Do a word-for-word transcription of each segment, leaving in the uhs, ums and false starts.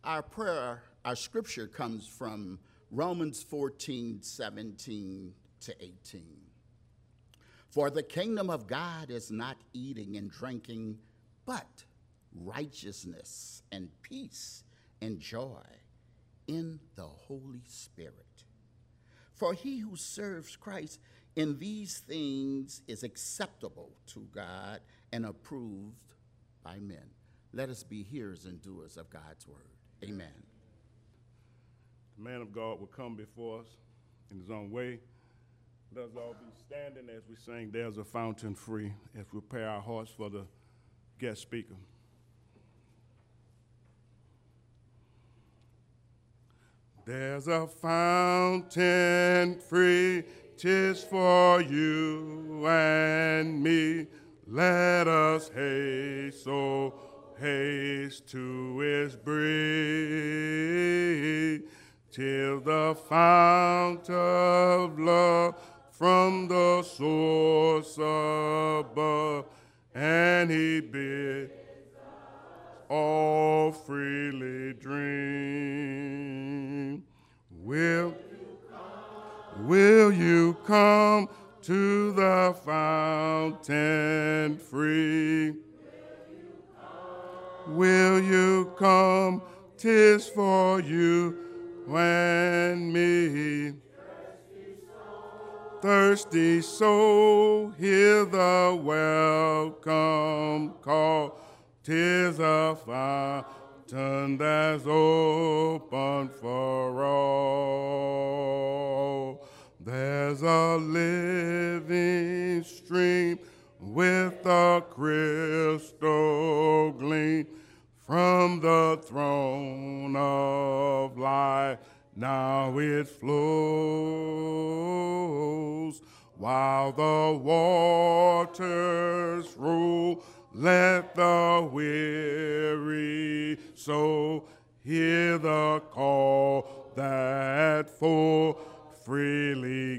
Our prayer, our scripture comes from Romans fourteen, seventeen to eighteen. For the kingdom of God is not eating and drinking, but righteousness and peace and joy in the Holy Spirit. For he who serves Christ in these things is acceptable to God and approved by men. Let us be hearers and doers of God's word. Amen. The man of God will come before us in his own way. Let us all be standing as we sing There's a Fountain Free, as we prepare our hearts for the guest speaker. There's a fountain free, 'tis for you and me. Let us haste, so haste to its brink, till the fount of love from the source above, and he bids all freely drink. Will, will you come to the fountain free? Will you come? 'Tis for you and me. Thirsty soul, hear the welcome call. 'Tis a fountain that's open for all. There's a living stream with a crystal gleam from the throne of life. Now it flows while the waters roll. Let the weary soul hear the call that full freely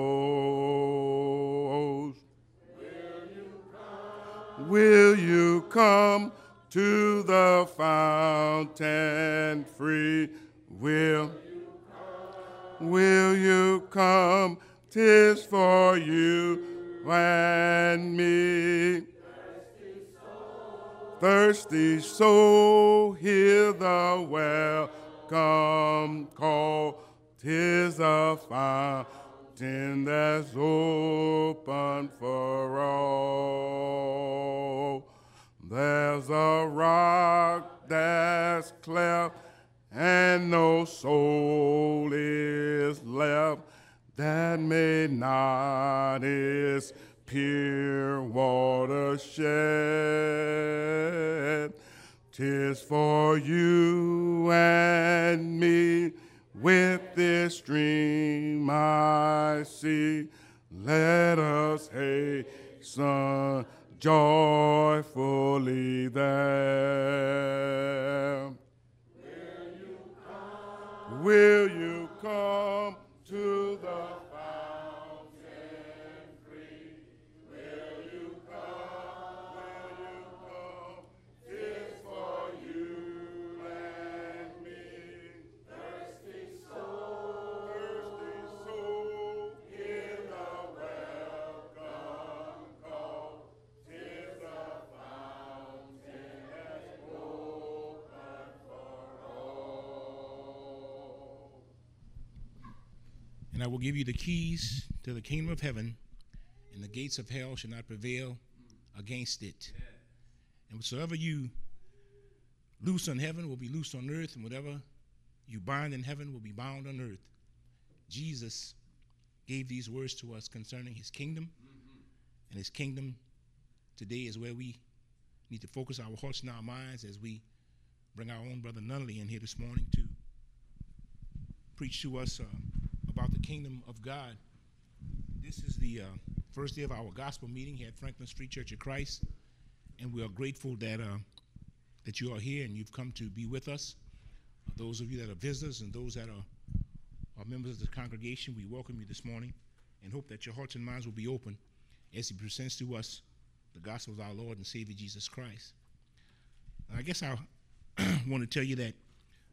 goes. Will you come? Will you come to the fountain free? Will Will you come? 'Tis for you and me. Thirsty soul, thirsty soul, hear the welcome call. 'Tis a fountain that's open for all. There's a rock that's cleft, and no soul is left that may not its pure water shed. 'Tis for you and me, with this stream I see. Let us hasten joyfully there. Will you come to the fountain free? Will you come? Will you come? 'Tis for you and me. Thirsty soul, thirsty soul, hear the welcome call. 'Tis the fountain that's open for all. And I will give you the keys to the kingdom of heaven, and the gates of hell shall not prevail against it. Yeah. And whatsoever you loose on heaven will be loosed on earth, and whatever you bind in heaven will be bound on earth. Jesus gave these words to us concerning his kingdom, mm-hmm. and his kingdom today is where we need to focus our hearts and our minds as we bring our own brother Nunnally in here this morning to preach to us uh, about the kingdom of God. This is the uh, first day of our gospel meeting here at Franklin Street Church of Christ, and we are grateful that uh, that you are here and you've come to be with us. Uh, those of you that are visitors and those that are, are members of the congregation, we welcome you this morning and hope that your hearts and minds will be open as he presents to us the gospel of our Lord and Savior Jesus Christ. And I guess I want to tell you that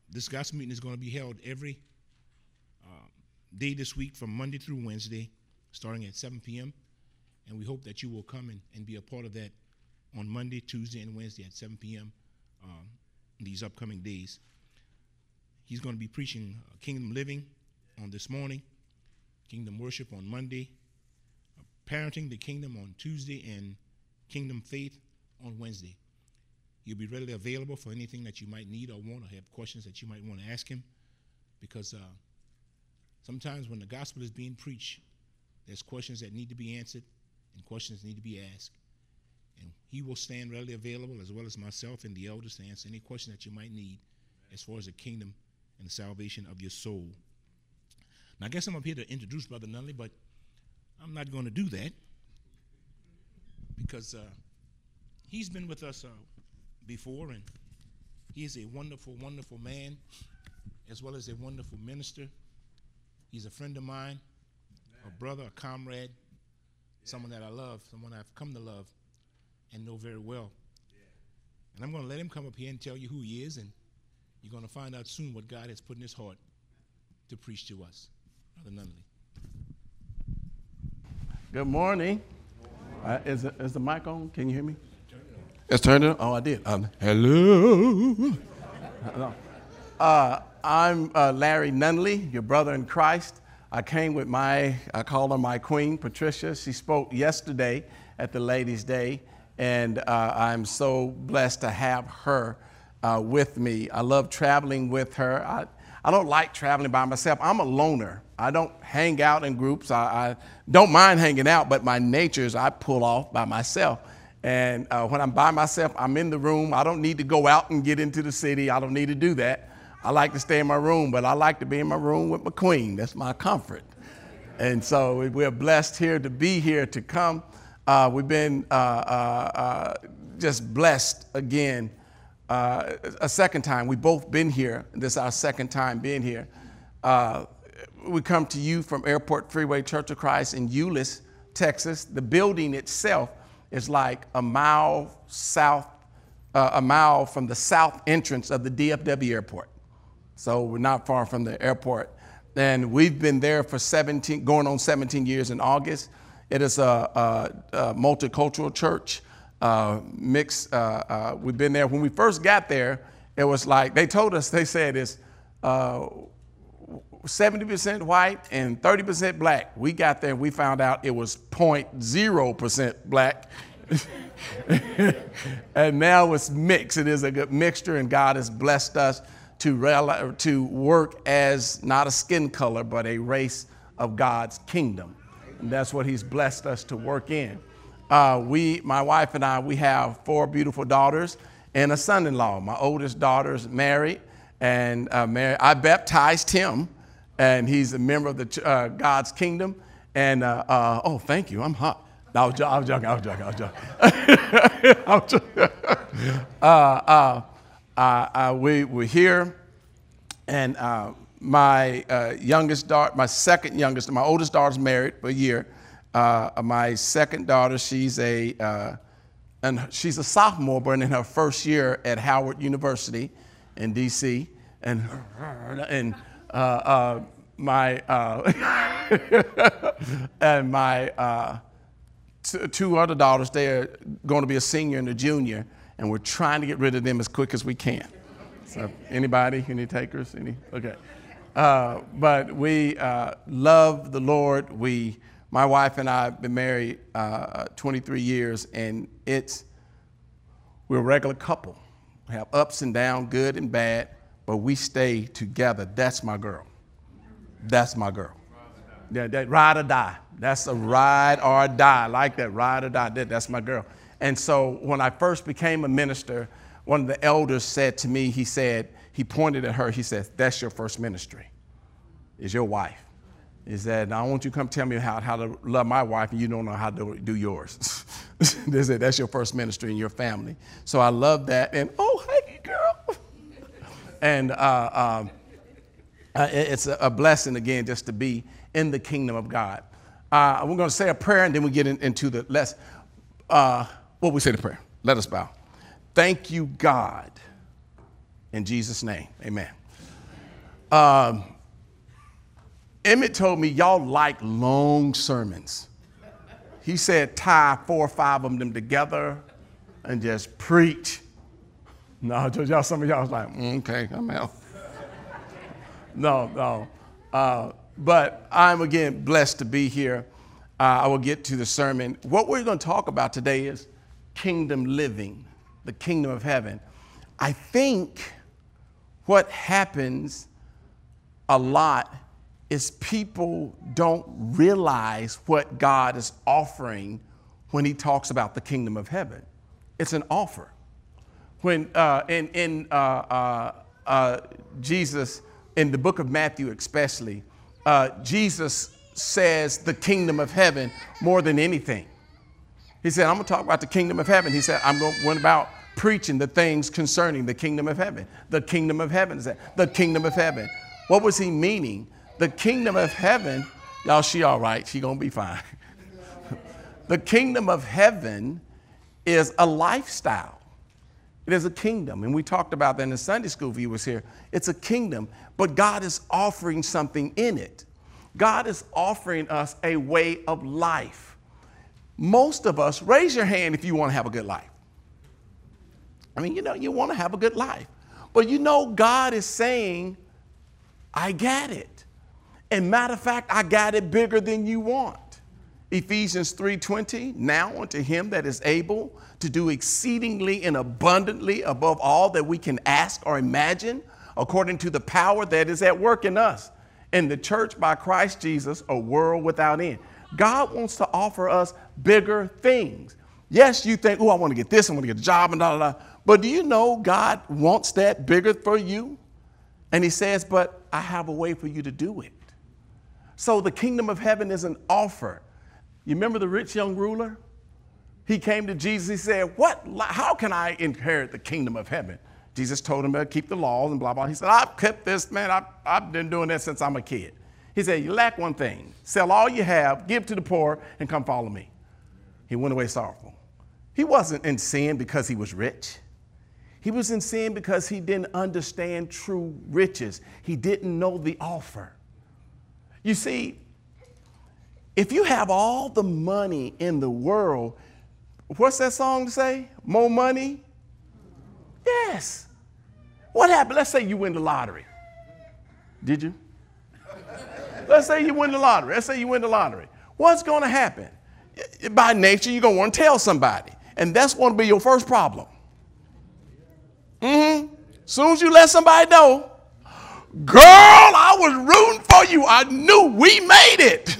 this gospel meeting is going to be held every uh, day this week from Monday through Wednesday, starting at seven p.m., and we hope that you will come and, and be a part of that on Monday, Tuesday, and Wednesday at seven p.m. Um, these upcoming days. He's going to be preaching uh, Kingdom Living on this morning, Kingdom Worship on Monday, uh, Parenting the Kingdom on Tuesday, and Kingdom Faith on Wednesday. He'll be readily available for anything that you might need or want, or have questions that you might want to ask him, because uh, sometimes when the gospel is being preached, there's questions that need to be answered and questions need to be asked. And he will stand readily available, as well as myself and the elders, to answer any question that you might need as far as the kingdom and the salvation of your soul. Now, I guess I'm up here to introduce Brother Nunley, but I'm not going to do that because uh, he's been with us uh, before, and he is a wonderful, wonderful man, as well as a wonderful minister. He's a friend of mine, a brother, a comrade, someone that I love, someone I've come to love and know very well. And I'm going to let him come up here and tell you who he is, and you're going to find out soon what God has put in his heart to preach to us. Brother Nunley. Good morning. Uh, is, it, is the mic on? Can you hear me? It's turned on? Oh, I did. Um, hello. uh, I'm uh, Larry Nunley, your brother in Christ. I came with my, I call her my queen, Patricia. She spoke yesterday at the Ladies' Day, and uh, I'm so blessed to have her uh, with me. I love traveling with her. I, I don't like traveling by myself. I'm a loner. I don't hang out in groups. I, I don't mind hanging out, but my nature is I pull off by myself. And uh, when I'm by myself, I'm in the room. I don't need to go out and get into the city. I don't need to do that. I like to stay in my room, but I like to be in my room with my queen. That's my comfort. And so we're blessed here to be here, to come. Uh, we've been uh, uh, uh, just blessed again uh, a second time. We've both been here. This is our second time being here. Uh, we come to you from Airport Freeway Church of Christ in Euless, Texas. The building itself is like a mile south, uh, a mile from the south entrance of the D F W airport. So we're not far from the airport. And we've been there for seventeen, going on seventeen years in August. It is a, a, a multicultural church, uh, mixed. Uh, uh, we've been there. When we first got there, it was like, they told us, they said it's uh, seventy percent white and thirty percent black. We got there and we found out it was zero point zero percent black. And now it's mixed. It is a good mixture, and God has blessed us to, rel- to work as not a skin color, but a race of God's kingdom. And that's what he's blessed us to work in. Uh, we, my wife and I, we have four beautiful daughters and a son-in-law. My oldest daughter is married, and uh, married. I baptized him, and he's a member of the uh, God's kingdom. And, uh, uh, oh, thank you, I'm hot. No, I was joking, I was joking, I was joking, I was joking. I was joking. uh, uh, uh, uh, we were here, and uh, my uh, youngest daughter, my second youngest, my oldest daughter's married for a year. Uh, my second daughter, she's a, uh, and she's a sophomore, but in her first year at Howard University in D C And, and uh, uh, my, uh, and my uh, t- two other daughters, they're going to be a senior and a junior, and we're trying to get rid of them as quick as we can. So anybody, any takers, any? Okay. Uh, but we uh, love the Lord. We, my wife and I have been married uh, twenty-three years, and it's, we're a regular couple. We have ups and downs, good and bad, but we stay together. That's my girl. That's my girl. That, that ride or die. That's a ride or die. I like that, ride or die. That, that's my girl. And so when I first became a minister, one of the elders said to me, he said, he pointed at her, he said, that's your first ministry, is your wife. He said, now I want you to come tell me how, how to love my wife, and you don't know how to do yours. They said, that's your first ministry in your family. So I love that. And, oh, hey, girl. And uh, um, uh, it's a, a blessing, again, just to be in the kingdom of God. Uh, we're going to say a prayer, and then we get in, into the lesson. Uh, what we say the prayer? Let us bow. Thank you, God. In Jesus' name, amen. Um, Emmett told me y'all like long sermons. He said tie four or five of them together and just preach. No, y'all, some of y'all was like, mm, okay, I'm out. no, no. Uh, but I'm, again, blessed to be here. Uh, I will get to the sermon. What we're going to talk about today is kingdom living, the kingdom of heaven. I think what happens a lot is people don't realize what God is offering when he talks about the kingdom of heaven. It's an offer. When uh, in, in uh, uh, uh, Jesus, in the book of Matthew especially, uh, Jesus says the kingdom of heaven more than anything. He said, I'm going to talk about the kingdom of heaven. He said, I'm going to went about preaching the things concerning the kingdom of heaven. The kingdom of heaven is that. The kingdom of heaven. What was he meaning? The kingdom of heaven, y'all, she all right. She going to be fine. The kingdom of heaven is a lifestyle. It is a kingdom. And we talked about that in the Sunday school if you was here. It's a kingdom, but God is offering something in it. God is offering us a way of life. Most of us, raise your hand if you want to have a good life. I mean, you know, you want to have a good life. But you know, God is saying, I got it. And matter of fact, I got it bigger than you want. Ephesians three twenty, now unto him that is able to do exceedingly and abundantly above all that we can ask or imagine, according to the power that is at work in us. In the church by Christ Jesus, a world without end. God wants to offer us bigger things. Yes, you think, oh, I want to get this, I want to get a job, and da, da, da. But do you know God wants that bigger for you? And he says, but I have a way for you to do it. So the kingdom of heaven is an offer. You remember the rich young ruler? He came to Jesus, he said, what, how can I inherit the kingdom of heaven? Jesus told him to keep the laws and blah, blah. He said, I've kept this, man. I've, I've been doing that since I'm a kid. He said, you lack one thing. Sell all you have, give to the poor, and come follow me. He went away sorrowful. He wasn't in sin because he was rich. He was in sin because he didn't understand true riches. He didn't know the offer. You see, if you have all the money in the world, what's that song to say? More money? Yes. What happened? Let's say you win the lottery. Did you? Let's say you win the lottery. Let's say you win the lottery. What's going to happen? By nature, you're going to want to tell somebody. And that's going to be your first problem. Mm-hmm. As soon as you let somebody know, girl, I was rooting for you. I knew we made it.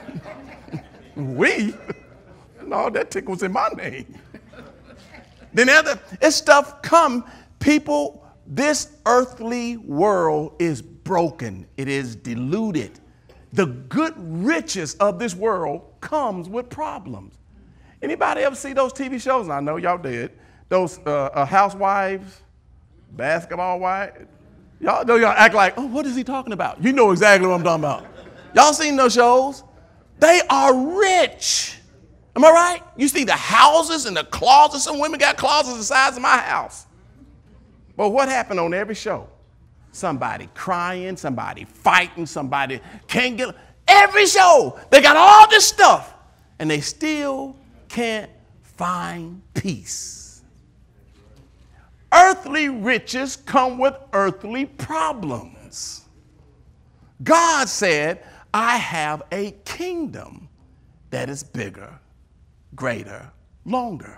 We? No, that tickles in my name. Then other this stuff come, people, this earthly world is broken. It is diluted. The good riches of this world comes with problems. Anybody ever see those T V shows? I know y'all did. Those uh, uh, housewives, basketball wives. Y'all know y'all act like, oh, what is he talking about? You know exactly what I'm talking about. Y'all seen those shows? They are rich. Am I right? You see the houses and the closets. Some women got closets the size of my house. But what happened on every show? Somebody crying, somebody fighting, somebody can't get. Every show, they got all this stuff, and they still can't find peace. Earthly riches come with earthly problems. God said, I have a kingdom that is bigger, greater, longer.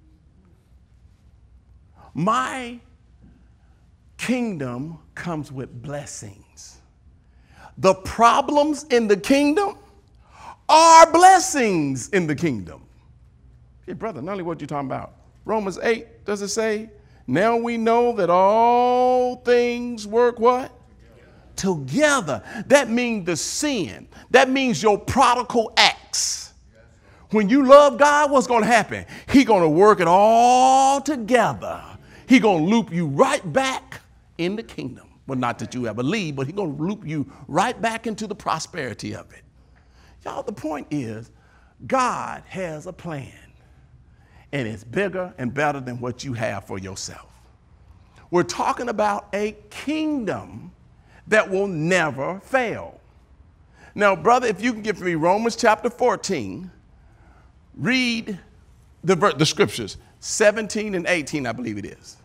My kingdom comes with blessings. The problems in the kingdom are blessings in the kingdom. Hey, brother, not only what you talking about. Romans eight, does it say, now we know that all things work what? Together. That means the sin. That means your prodigal acts. When you love God, what's going to happen? He's going to work it all together. He's going to loop you right back in the kingdom. Well, not that you ever leave, but he's going to loop you right back into the prosperity of it. Y'all, the point is, God has a plan, and it's bigger and better than what you have for yourself. We're talking about a kingdom that will never fail. Now, brother, if you can give me Romans chapter fourteen, read the, the scriptures, seventeen and eighteen, I believe it is.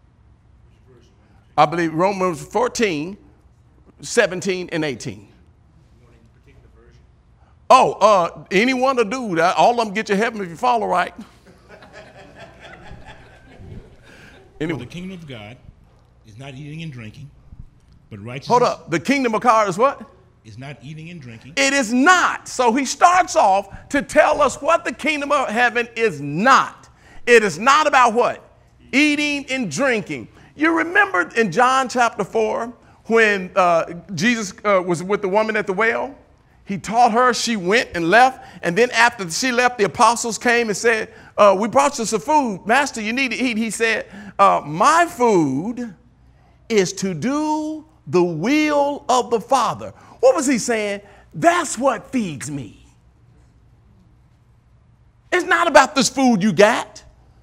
I believe Romans fourteen, seventeen and eighteen. Oh, uh, anyone to do that. All of them get to heaven if you follow right. Anyway. For the kingdom of God is not eating and drinking, but righteousness. Hold up. The kingdom of God is what? Is not eating and drinking. It is not. So he starts off to tell us what the kingdom of heaven is not. It is not about what? Eating and drinking. You remember in John chapter four when uh, Jesus uh, was with the woman at the well? He taught her, she went and left. And then after she left, the apostles came and said, uh, we brought you some food. Master, you need to eat. He said, uh, my food is to do the will of the Father. What was he saying? That's what feeds me. It's not about this food you got.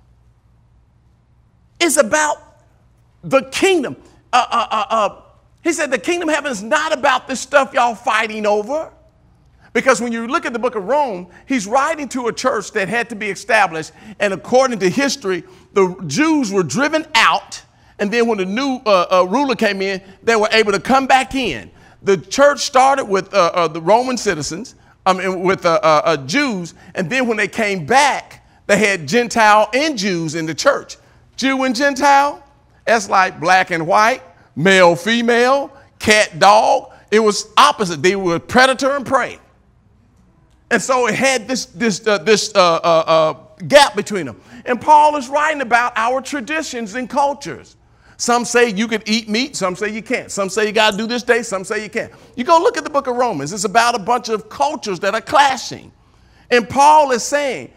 It's about the kingdom. Uh, uh, uh, uh, he said the kingdom of heaven is not about this stuff y'all fighting over. Because when you look at the book of Rome, he's writing to a church that had to be established. And according to history, the Jews were driven out. And then when the new uh, uh, ruler came in, they were able to come back in. The church started with uh, uh, the Roman citizens, I mean, with uh, uh, uh, Jews. And then when they came back, they had Gentile and Jews in the church. Jew and Gentile, that's like black and white, male, female, cat, dog. It was opposite. They were predator and prey. And so it had this, this, uh, this uh, uh, uh, gap between them. And Paul is writing about our traditions and cultures. Some say you can eat meat. Some say you can't. Some say you got to do this day. Some say you can't. You go look at the book of Romans. It's about a bunch of cultures that are clashing. And Paul is saying,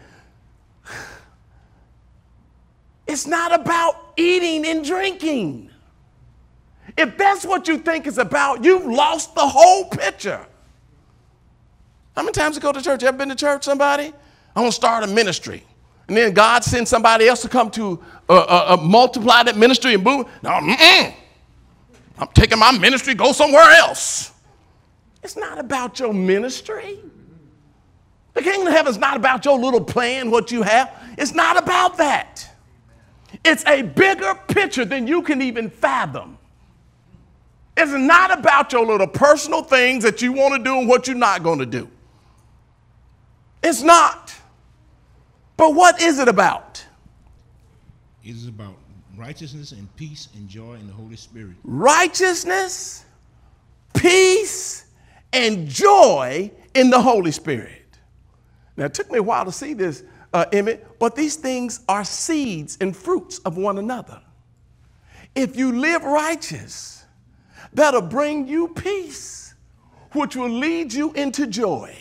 it's not about eating and drinking. If that's what you think it's about, you've lost the whole picture. How many times you go to church? Ever been to church, somebody? I'm going to start a ministry. And then God sends somebody else to come to uh, uh, uh, multiply that ministry and boom. No, mm-mm. I'm taking my ministry, go somewhere else. It's not about your ministry. The kingdom of heaven is not about your little plan, what you have. It's not about that. It's a bigger picture than you can even fathom. It's not about your little personal things that you want to do and what you're not going to do. It's not. But what is it about? It is about righteousness and peace and joy in the Holy Spirit. Righteousness, peace, and joy in the Holy Spirit. Now, it took me a while to see this, uh, Emmett, but these things are seeds and fruits of one another. If you live righteous, that'll bring you peace, which will lead you into joy.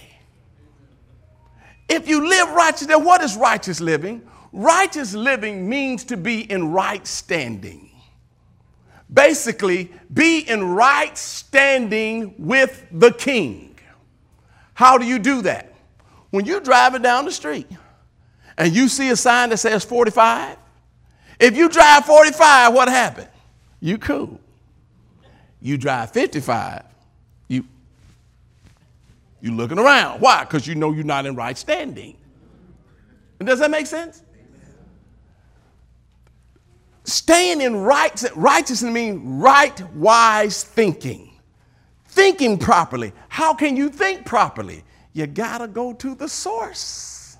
If you live righteous, then what is righteous living? Righteous living means to be in right standing. Basically, be in right standing with the King. How do you do that? When you're driving down the street and you see a sign that says forty-five, if you drive forty-five, what happened? You cool. You drive fifty-five, you you looking around. Why? Because you know you're not in right standing. And does that make sense? Staying in right, righteousness means right, wise thinking. Thinking properly. How can you think properly? You got to go to the source.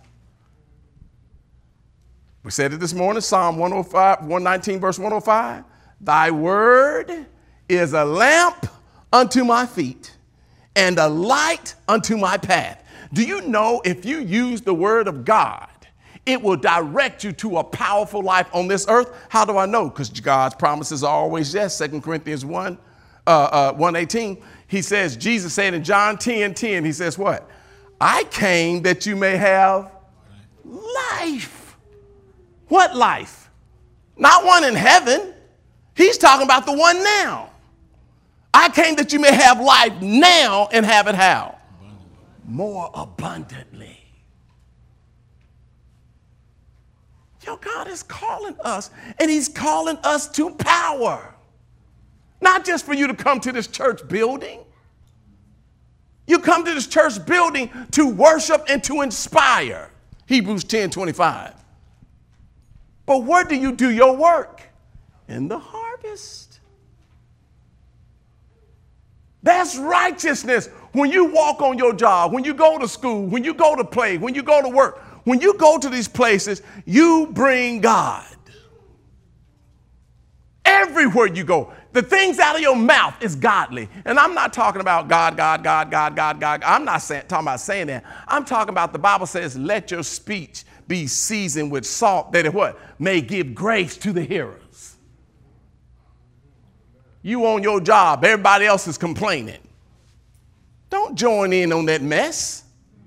We said it this morning, Psalm one oh five, one nineteen, verse one oh five. Thy word is a lamp unto my feet and a light unto my path. Do you know if you use the word of God, it will direct you to a powerful life on this earth? How do I know? Because God's promises are always yes. Second Corinthians one, uh, uh, one eighteen, he says, Jesus said in John ten, ten, he says what? I came that you may have life. What life? Not one in heaven. He's talking about the one now. I came that you may have life now and have it how? More abundantly. Yo, God is calling us, and he's calling us to power. Not just for you to come to this church building. You come to this church building to worship and to inspire. Hebrews ten twenty-five. But where do you do your work? In the harvest. That's righteousness. When you walk on your job, when you go to school, when you go to play, when you go to work, when you go to these places, you bring God. Everywhere you go, the things out of your mouth is godly. And I'm not talking about God, God, God, God, God, God. I'm not saying, talking about saying that. I'm talking about the Bible says, let your speech be seasoned with salt, that it what? May give grace to the hearers. You on your job, everybody else is complaining. Don't join in on that mess.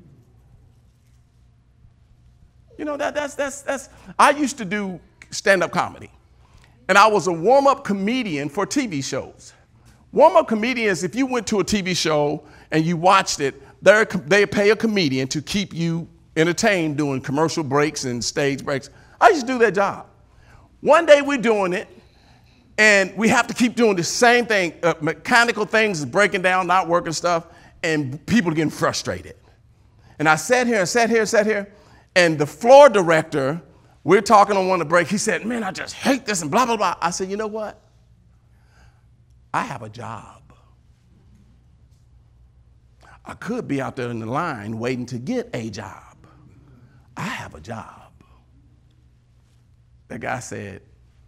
You know, that that's that's that's I used to do stand-up comedy. And I was a warm-up comedian for T V shows. Warm-up comedians, if you went to a T V show and you watched it, they pay a comedian to keep you entertained during commercial breaks and stage breaks. I used to do that job. One day we're doing it, and we have to keep doing the same thing. Uh, mechanical things is breaking down, not working stuff, and people are getting frustrated. And I sat here and sat here and sat here, and the floor director, we're talking on one of the breaks. He said, man, I just hate this and blah, blah, blah. I said, you know what? I have a job. I could be out there in the line waiting to get a job. I have a job. The guy said,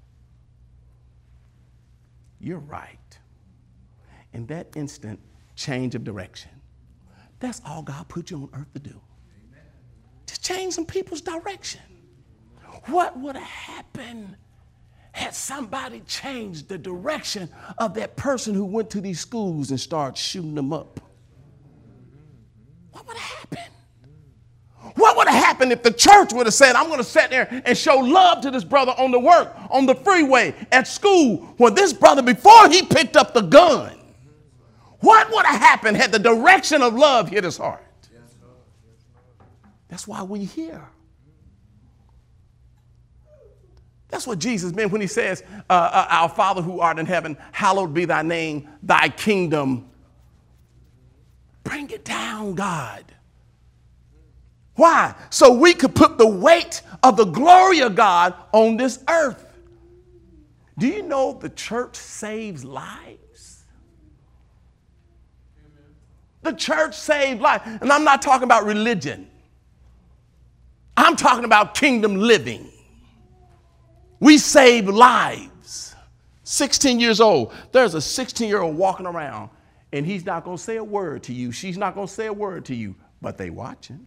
you're right. In that instant, change of direction. That's all God put you on earth to do. Amen. Just change some people's direction. What would have happened had somebody changed the direction of that person who went to these schools and started shooting them up? What would have happened? What would have happened if the church would have said, I'm going to sit there and show love to this brother on the work, on the freeway, at school, when this brother, before he picked up the gun, what would have happened had the direction of love hit his heart? That's why we're here. That's what Jesus meant when he says, uh, uh, our Father who art in heaven, hallowed be thy name, thy kingdom. Bring it down, God. Why? So we could put the weight of the glory of God on this earth. Do you know the church saves lives? The church saved lives. And I'm not talking about religion. I'm talking about kingdom living. We save lives. sixteen years old. There's a sixteen-year-old walking around, and he's not going to say a word to you. She's not going to say a word to you, but they watching.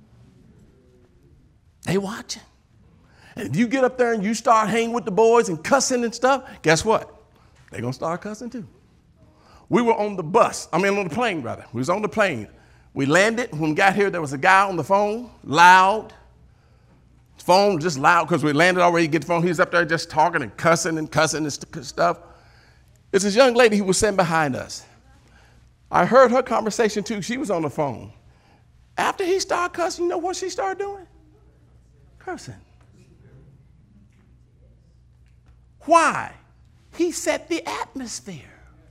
They watching. And if you get up there and you start hanging with the boys and cussing and stuff, guess what? They're going to start cussing too. We were on the bus. I mean, on the plane, rather. We was on the plane. We landed. When we got here, there was a guy on the phone, loud. Phone just loud because we landed already. Get the phone. He's up there just talking and cussing and cussing and st- stuff. It's this young lady who was sitting behind us. I heard her conversation too. She was on the phone. After he started cussing, you know what she started doing? Cursing. Why? He set the atmosphere.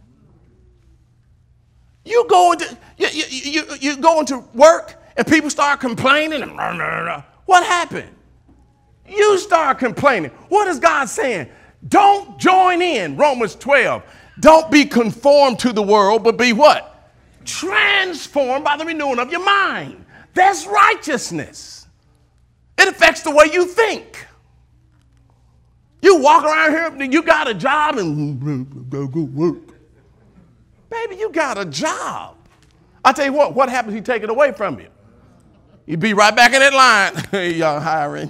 You go into you, you, you, you go into work and people start complaining. And blah, blah, blah. What happened? You start complaining. What is God saying? Don't join in. Romans twelve. Don't be conformed to the world, but be what? Transformed by the renewing of your mind. That's righteousness. It affects the way you think. You walk around here, you got a job and go go work. Baby, you got a job. I tell you what, what happens if you take it away from you? You be right back in that line. Hey, y'all hiring.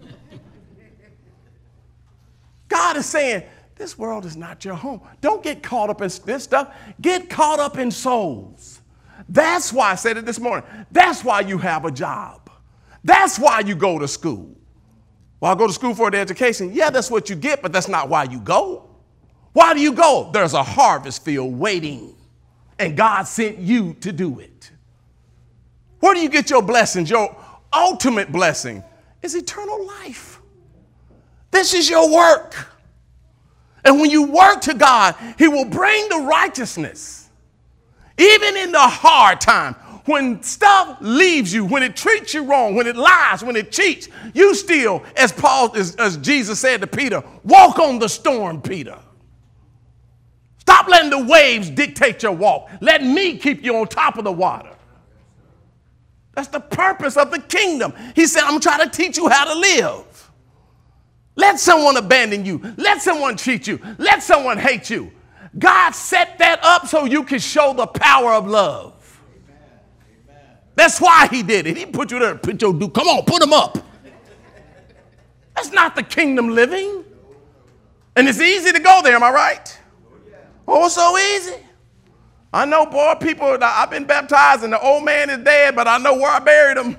God is saying, this world is not your home. Don't get caught up in this stuff. Get caught up in souls. That's why I said it this morning. That's why you have a job. That's why you go to school. Well, I go to school for the education. Yeah, that's what you get, but that's not why you go. Why do you go? There's a harvest field waiting, and God sent you to do it. Where do you get your blessings? Your ultimate blessing is eternal life. This is your work. And And when you work to God, he will bring the righteousness. Even in the hard time, when stuff leaves you, when it treats you wrong, when it lies, when it cheats, you still, as Paul, as, as Jesus said to Peter, walk on the storm, Peter. Stop letting the waves dictate your walk. Let me keep you on top of the water. That's the purpose of the kingdom. He said, I'm trying to teach you how to live. Let someone abandon you. Let someone cheat you. Let someone hate you. God set that up so you can show the power of love. That's why he did it. He put you there. Put your dude. Come on, put him up. That's not the kingdom living. And it's easy to go there, am I right? Oh, it's so easy. I know, boy, people, I've been baptized and the old man is dead, but I know where I buried him.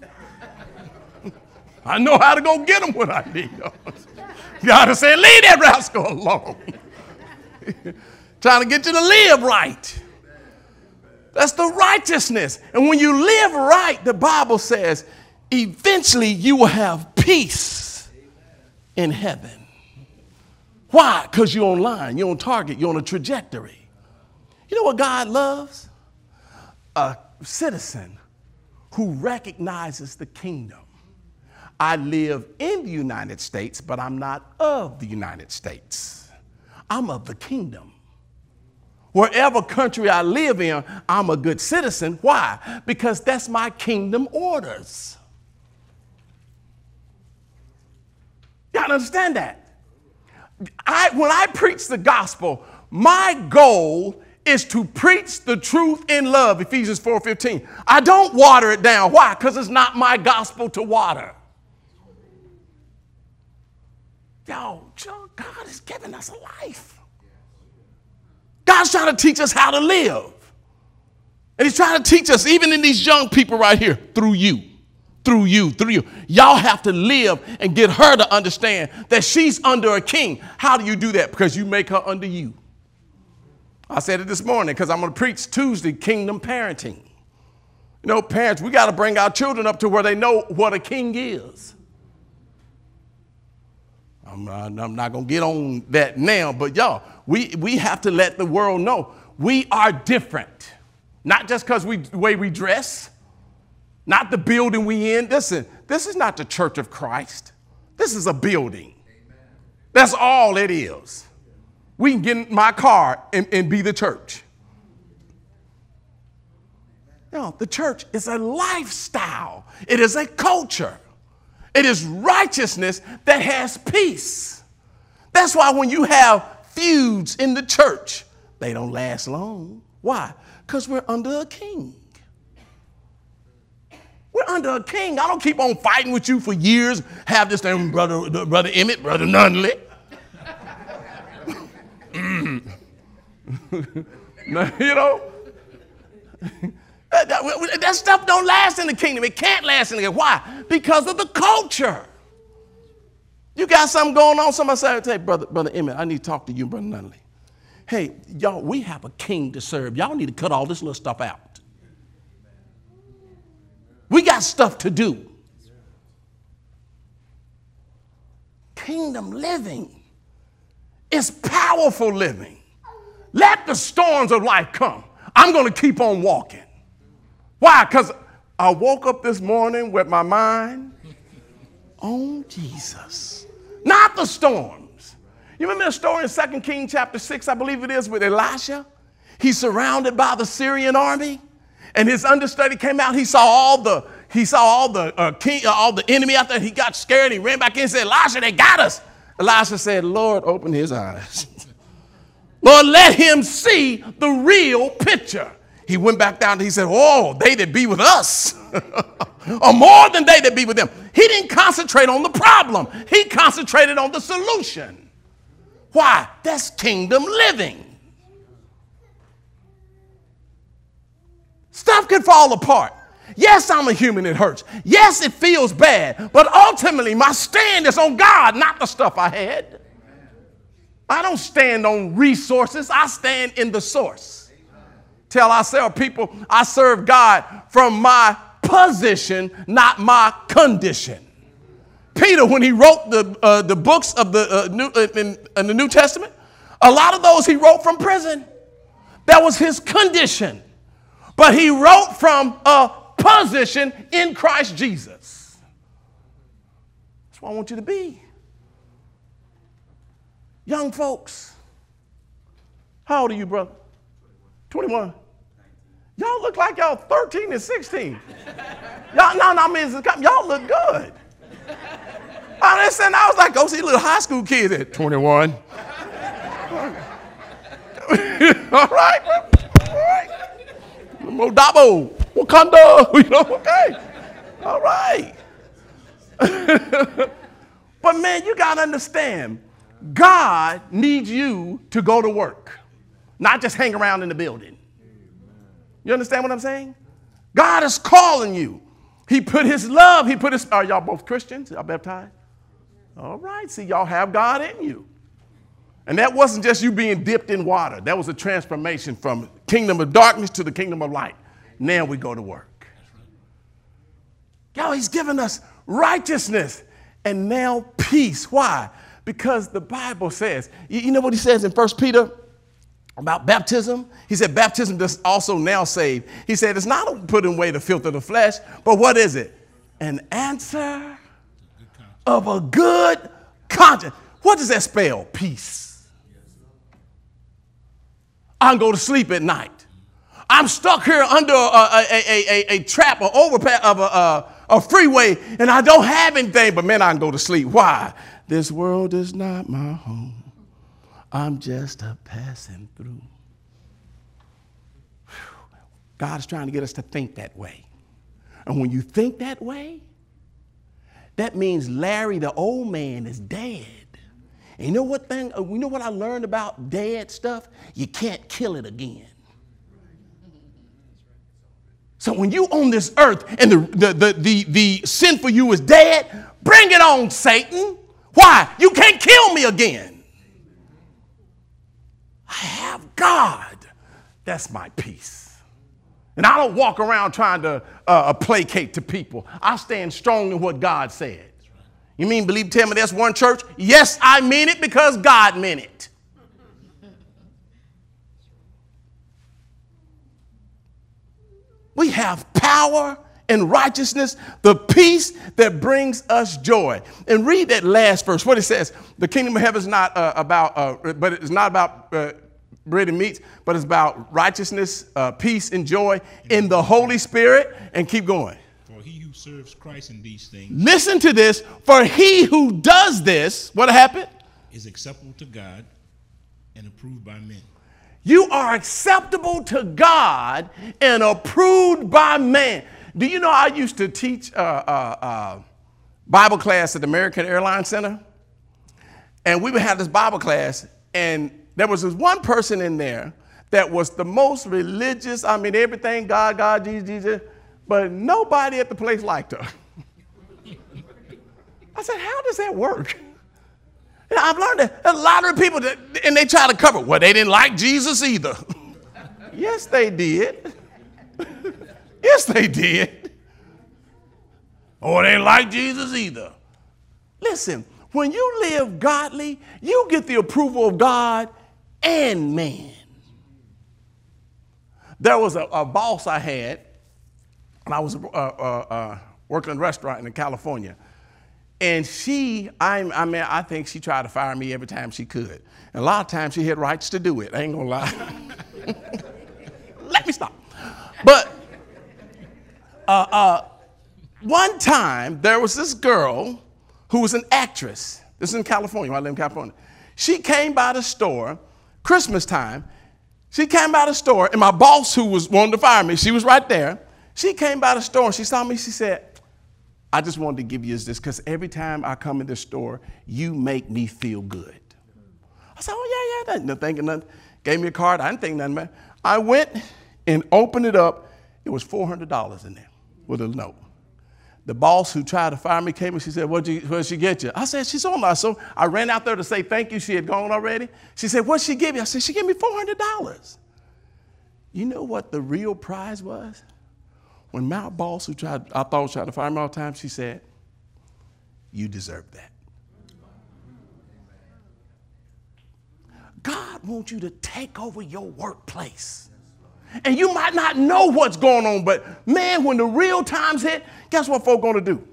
I know how to go get him when I need him. God is saying, leave that rascal alone. Trying to get you to live right. That's the righteousness. And when you live right, the Bible says, eventually you will have peace in heaven. Why? Because you're online, you're on target, you're on a trajectory. You know what God loves? A citizen who recognizes the kingdom. I live in the United States, but I'm not of the United States. I'm of the kingdom. Wherever country I live in, I'm a good citizen. Why? Because that's my kingdom orders. Y'all understand that? I, when I preach the gospel, my goal is to preach the truth in love, Ephesians four fifteen. I don't water it down. Why? Because it's not my gospel to water. Yo, God has given us a life. God's trying to teach us how to live. And he's trying to teach us, even in these young people right here, through you, through you, through you. Y'all have to live and get her to understand that she's under a king. How do you do that? Because you make her under you. I said it this morning because I'm going to preach Tuesday, kingdom parenting. You know, parents, we got to bring our children up to where they know what a king is. I'm, I'm not going to get on that now, but y'all, we, we have to let the world know we are different. Not just because we the way we dress, not the building we in. Listen, this is not the Church of Christ. This is a building. That's all it is. We can get in my car and, and be the church. No, the church is a lifestyle. It is a culture. It is righteousness that has peace. That's why when you have feuds in the church, they don't last long. Why? Because we're under a king. We're under a king. I don't keep on fighting with you for years. Have this thing, brother, brother Emmett, brother Nunley. mm. You know, that, that, that stuff don't last in the kingdom. It can't last in the kingdom. Why? Because of the culture. You got something going on. Somebody say, hey, brother, brother Emmett, I need to talk to you, brother Nunley. Hey, y'all, we have a king to serve. Y'all need to cut all this little stuff out. We got stuff to do. Kingdom living is powerful living. Let the storms of life come. I'm going to keep on walking. Why? Because I woke up this morning with my mind on Jesus, not the storms. You remember the story in Second Kings chapter six, I believe it is, with Elisha? He's surrounded by the Syrian army, and his understudy came out. He saw all the he saw all the uh, king, uh, all the enemy out there. He got scared. He ran back in and said, "Elisha, they got us." Elisha said, "Lord, open his eyes. Lord, let him see the real picture." He went back down and he said, "Oh, they that be with us are more than they that be with them." He didn't concentrate on the problem. He concentrated on the solution. Why? That's kingdom living. Stuff can fall apart. Yes, I'm a human. It hurts. Yes, it feels bad. But ultimately, my stand is on God, not the stuff I had. I don't stand on resources. I stand in the source. Tell ourselves, people, I serve God from my position, not my condition. Peter, when he wrote the uh, the books of the uh, New uh, in, in the New Testament, A lot of those he wrote from prison. That was his condition. But he wrote from a position in Christ Jesus. That's what I want you to be. Young folks. How old are you, brother? twenty-one. Y'all look like y'all thirteen and sixteen. Y'all, no, no, I mean, y'all look good. I listen, I was like, go see little high school kids at twenty-one. All right, all right. Modabo, Wakanda, you know, okay. All right. But man, you got to understand, God needs you to go to work, not just hang around in the building. You understand what I'm saying? God is calling you. He put his love, he put his, are y'all both Christians? Y'all baptized? All right, see, y'all have God in you. And that wasn't just you being dipped in water. That was a transformation from kingdom of darkness to the kingdom of light. Now we go to work. Y'all, he's given us righteousness and now peace. Why? Because the Bible says, you, you know what he says in First Peter about baptism? He said baptism does also now save. He said it's not putting away the filth of the flesh, but what is it? An answer of a good conscience. What does that spell? Peace. I can go to sleep at night. I'm stuck here under a, a, a, a, a trap or overpass of a, a, a freeway, and I don't have anything, but man, I can go to sleep. Why? This world is not my home. I'm just a passing through. God is trying to get us to think that way. And when you think that way, that means Larry, the old man, is dead. And you know what thing, you know what I learned about dead stuff? You can't kill it again. So when you on this earth and the, the, the, the, the sin for you is dead, bring it on, Satan. Why? You can't kill me again. I have God. That's my peace. And I don't walk around trying to uh, placate to people. I stand strong in what God said. You mean believe, tell me that's one church? Yes, I mean it because God meant it. We have power and righteousness, the peace that brings us joy. And read that last verse, what it says. The kingdom of heaven is not uh, about, uh, but it's not about uh, bread and meat, but it's about righteousness, uh, peace, and joy in the Holy Spirit. And keep going. For he who serves Christ in these things. Listen to this. For he who does this, what happened? Is acceptable to God and approved by men. You are acceptable to God and approved by man. Do you know I used to teach uh, uh, uh, Bible class at the American Airlines Center? And we would have this Bible class, and there was this one person in there that was the most religious. I mean, everything, God, God, Jesus, Jesus. But nobody at the place liked her. I said, how does that work? And I've learned that a lot of people, that, and they try to cover, well, they didn't like Jesus either. Yes, they did. Yes, they did. Oh, they didn't like Jesus either. Listen, when you live godly, you get the approval of God and man. There was a, a boss I had, and I was uh, uh, uh, working in a restaurant in California. And she, I, I mean, I think she tried to fire me every time she could. And a lot of times she had rights to do it. I ain't gonna lie. Let me stop. But uh, uh, one time there was this girl who was an actress. This is in California. I live in California. She came by the store, Christmas time. She came by the store, and my boss, who was wanting to fire me, she was right there. She came by the store, and she saw me. She said, I just wanted to give you this because every time I come in the store, you make me feel good. I said, oh, yeah, yeah, nothing, thinking nothing. Gave me a card. I didn't think nothing about it. I went and opened it up. It was four hundred dollars in there with a note. The boss who tried to fire me came and she said, what'd, you, what'd she get you? I said, she's on my. So I ran out there to say thank you. She had gone already. She said, what'd she give you? I said, she gave me four hundred dollars. You know what the real prize was? When my boss, who tried, I thought was trying to fire me all the time, she said, you deserve that. God wants you to take over your workplace. And you might not know what's going on, but man, when the real times hit, guess what folk going to do?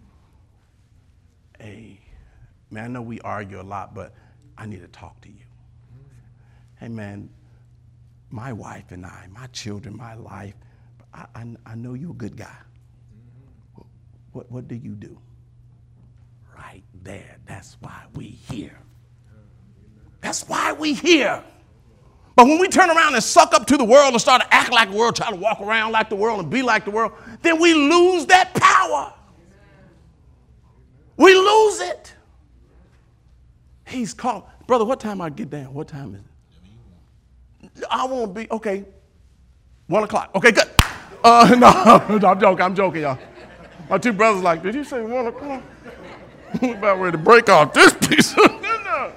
Hey, man, I know we argue a lot, but I need to talk to you. Hey, man, my wife and I, my children, my life, I, I, I know you're a good guy. What, what do you do? Right there. That's why we here. That's why we here. But when we turn around and suck up to the world and start to act like the world, try to walk around like the world and be like the world, then we lose that power. We lose it. He's called. Brother, what time I get down? What time is it? I want to be, okay, one o'clock. Okay, good. Uh, no, no, I'm joking. I'm joking, y'all. My two brothers like, did you say one o'clock? We're about ready to break off this piece. no,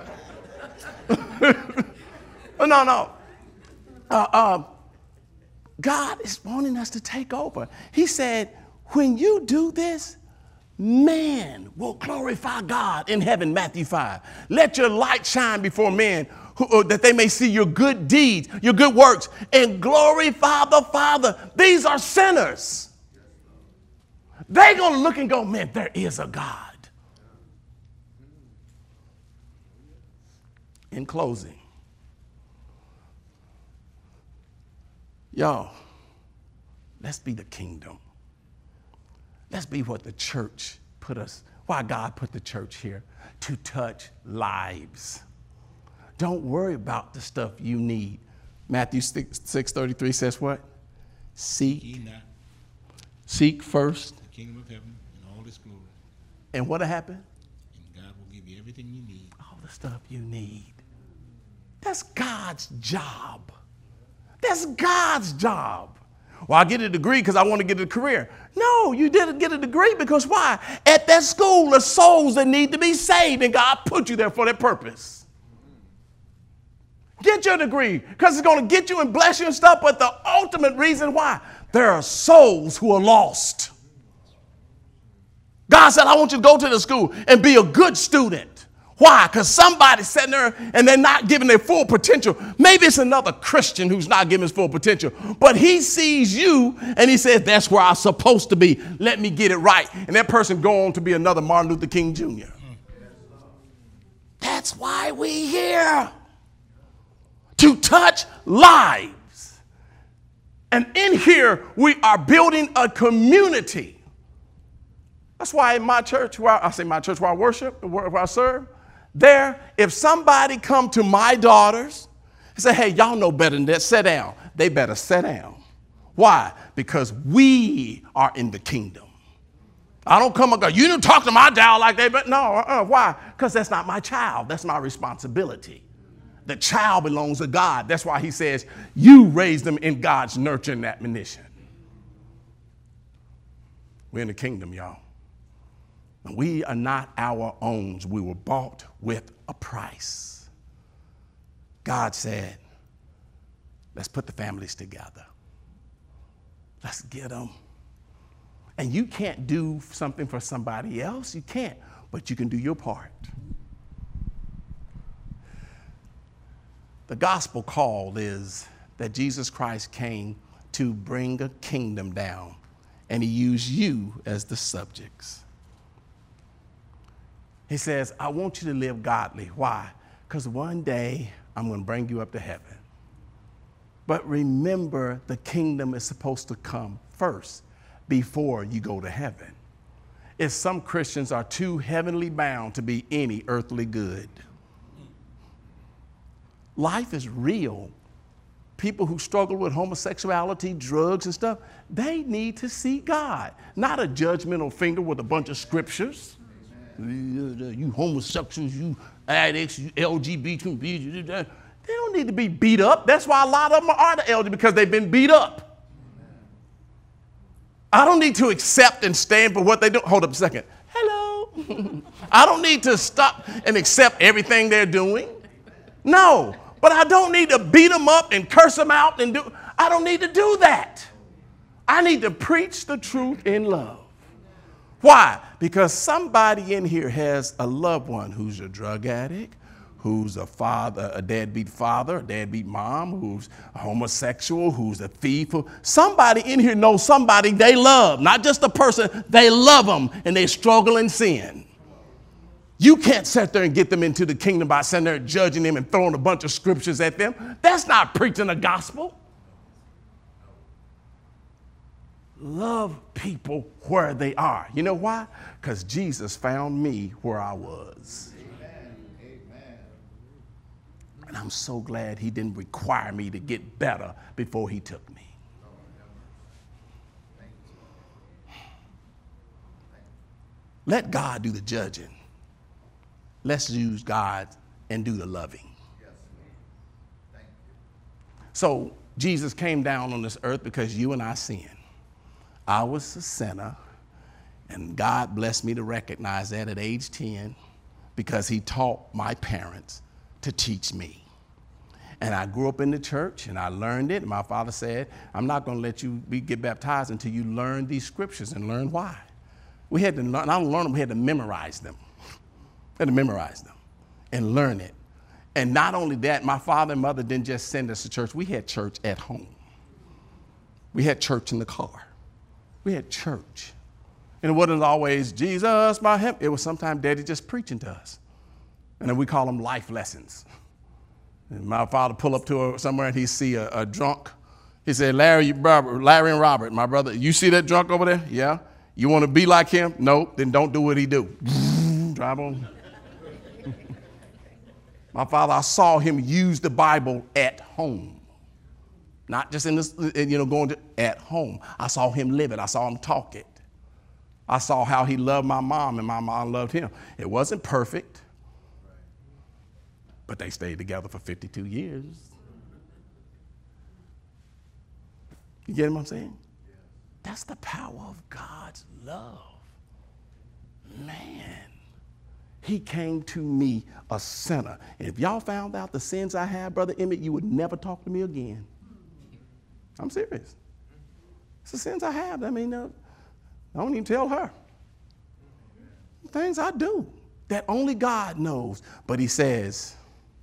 no. no. Uh, uh, God is wanting us to take over. He said, when you do this, man will glorify God in heaven, Matthew five. Let your light shine before men who, uh, that they may see your good deeds, your good works, and glorify the Father. These are sinners. They're going to look and go, man, there is a God. In closing, y'all, let's be the kingdom. Let's be what the church put us, why God put the church here, to touch lives. Don't worry about the stuff you need. Matthew six thirty-three says what? Seek, Ye not seek first. the kingdom of heaven and all its glory, And what'll happen? and God will give you everything you need. All the stuff you need. That's God's job. That's God's job. Well, I get a degree because I want to get a career. No, you didn't get a degree because why? At that school are souls that need to be saved, and God put you there for that purpose. Get your degree because it's going to get you and bless you and stuff, but the ultimate reason why, there are souls who are lost. God said, I want you to go to the school and be a good student. Why? Because somebody's sitting there and they're not giving their full potential. Maybe it's another Christian who's not giving his full potential. But he sees you and he says, that's where I'm supposed to be. Let me get it right. And that person go on to be another Martin Luther King Junior That's why we here. To touch lives. And in here, we are building a community. That's why in my church, where I, I say my church where I worship, where I serve, there, if somebody come to my daughters and say, hey, y'all know better than that, sit down. They better sit down. Why? Because we are in the kingdom. I don't come and go, you don't talk to my child like that, but no, uh-uh. Why? Because that's not my child. That's my responsibility. The child belongs to God. That's why he says, you raise them in God's nurture and admonition. We're in the kingdom, y'all. We are not our own. We were bought with a price. God said, let's put the families together. Let's get them. And you can't do something for somebody else. You can't, but you can do your part. The gospel call is that Jesus Christ came to bring a kingdom down, and he used you as the subjects. He says, I want you to live godly. Why? Because one day I'm going to bring you up to heaven. But remember, the kingdom is supposed to come first before you go to heaven. If some Christians are too heavenly bound to be any earthly good. Life is real. People who struggle with homosexuality, drugs and stuff, they need to see God, not a judgmental finger with a bunch of scriptures. You homosexuals, you addicts, you L G B T, they don't need to be beat up. That's why a lot of them are the L G B T, because they've been beat up. I don't need to accept and stand for what they do. Hold up a second. Hello. I don't need to stop and accept everything they're doing. No, but I don't need to beat them up and curse them out and do. I don't need to do that. I need to preach the truth in love. Why? Because somebody in here has a loved one who's a drug addict, who's a father, a deadbeat father, a deadbeat mom, who's a homosexual, who's a thief. Who, somebody in here knows somebody they love, not just a person, they love them and they struggle in sin. You can't sit there and get them into the kingdom by sitting there judging them and throwing a bunch of scriptures at them. That's not preaching the gospel. Love people where they are. You know why? Because Jesus found me where I was. Amen. Amen. And I'm so glad he didn't require me to get better before he took me. Let God do the judging. Let's use God and do the loving. So Jesus came down on this earth because you and I sinned. I was a sinner, and God blessed me to recognize that at age ten because he taught my parents to teach me. And I grew up in the church, and I learned it. And my father said, I'm not going to let you be, get baptized until you learn these scriptures and learn why. We had to learn, not learn them, we had to memorize them. We had to memorize them and learn it. And not only that, my father and mother didn't just send us to church. We had church at home. We had church in the car. We had church. And it wasn't always, Jesus, my help. It was sometimes Daddy just preaching to us. And then we call them life lessons. And my father pull up to somewhere and he see a, a drunk. He said, Larry, Robert, Larry and Robert, my brother, you see that drunk over there? Yeah. You want to be like him? No, then don't do what he do. Drive on. My father, I saw him use the Bible at home. Not just in this, you know, going to, at home. I saw him live it. I saw him talk it. I saw how he loved my mom and my mom loved him. It wasn't perfect, but they stayed together for fifty-two years. You get what I'm saying? That's the power of God's love. Man, he came to me a sinner. And if y'all found out the sins I have, Brother Emmett, you would never talk to me again. I'm serious. It's the sins I have. I mean, uh, I don't even tell her. Things I do that only God knows. But he says,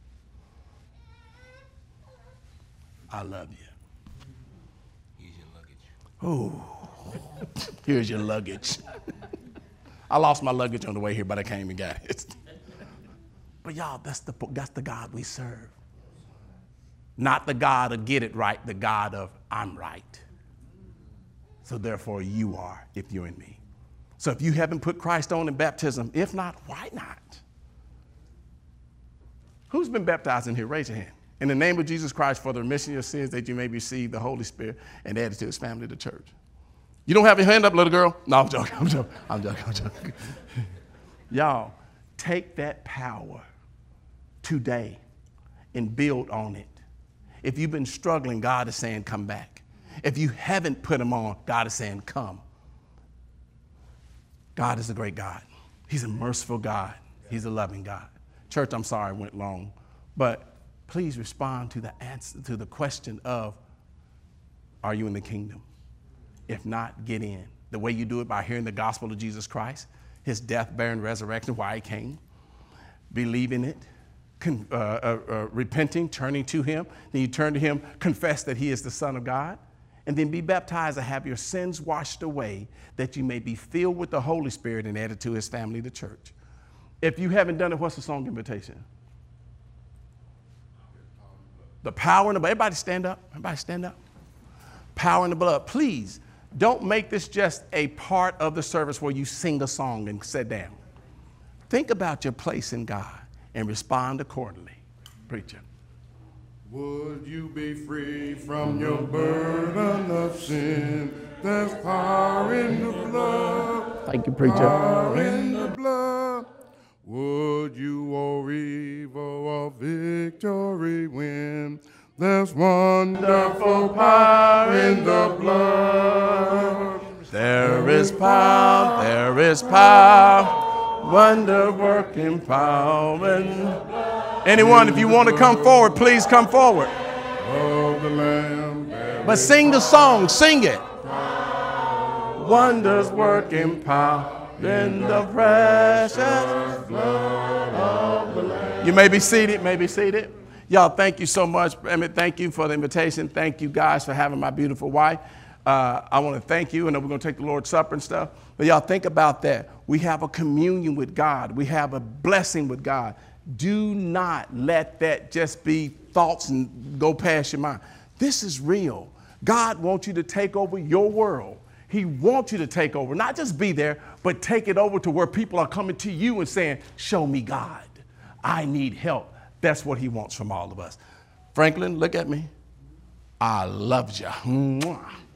I love you. Here's your luggage. Oh, here's your luggage. I lost my luggage on the way here, but I came and got it. But y'all, that's the, that's the God we serve. Not the God of get it right, the God of I'm right. So therefore you are if you're in me. So if you haven't put Christ on in baptism, if not, why not? Who's been baptized in here? Raise your hand. In the name of Jesus Christ for the remission of your sins that you may receive the Holy Spirit and add it to his family, the church. You don't have your hand up, little girl? No, I'm joking, I'm joking, I'm joking, I'm joking. Y'all, take that power today and build on it. If you've been struggling, God is saying, come back. If you haven't put him on, God is saying, come. God is a great God. He's a merciful God. He's a loving God. Church, I'm sorry I went long, but please respond to the answer, to the question of, are you in the kingdom? If not, get in. The way you do it by hearing the gospel of Jesus Christ, his death, burial, and resurrection, why he came, believing it, Con, uh, uh, uh, repenting, turning to him. Then you turn to him, confess that he is the Son of God, and then be baptized and have your sins washed away that you may be filled with the Holy Spirit and added to his family, the church. If you haven't done it, what's the song invitation? The power in the blood. Everybody stand up. Everybody stand up. Power in the blood. Please don't make this just a part of the service where you sing a song and sit down. Think about your place in God and respond accordingly. Preacher. Would you be free from your burden of sin? There's power in the blood. Thank you, preacher. Power in the blood. Would you or evil or victory win? There's wonderful power in the blood. There is power, there is power, wonder-working power. Anyone, if you want to come forward, please come forward. Of the Lamb. But sing the song, sing it. Wonders working power in the precious blood of the Lamb. You may be seated, may be seated. Y'all, thank you so much. I mean, thank you for the invitation. Thank you guys for having my beautiful wife. Uh, I want to thank you, and then we're going to take the Lord's Supper and stuff. But y'all, think about that. We have a communion with God. We have a blessing with God. Do not let that just be thoughts and go past your mind. This is real. God wants you to take over your world. He wants you to take over, not just be there, but take it over to where people are coming to you and saying, show me God. I need help. That's what he wants from all of us. Franklin, look at me. I love you. Mwah.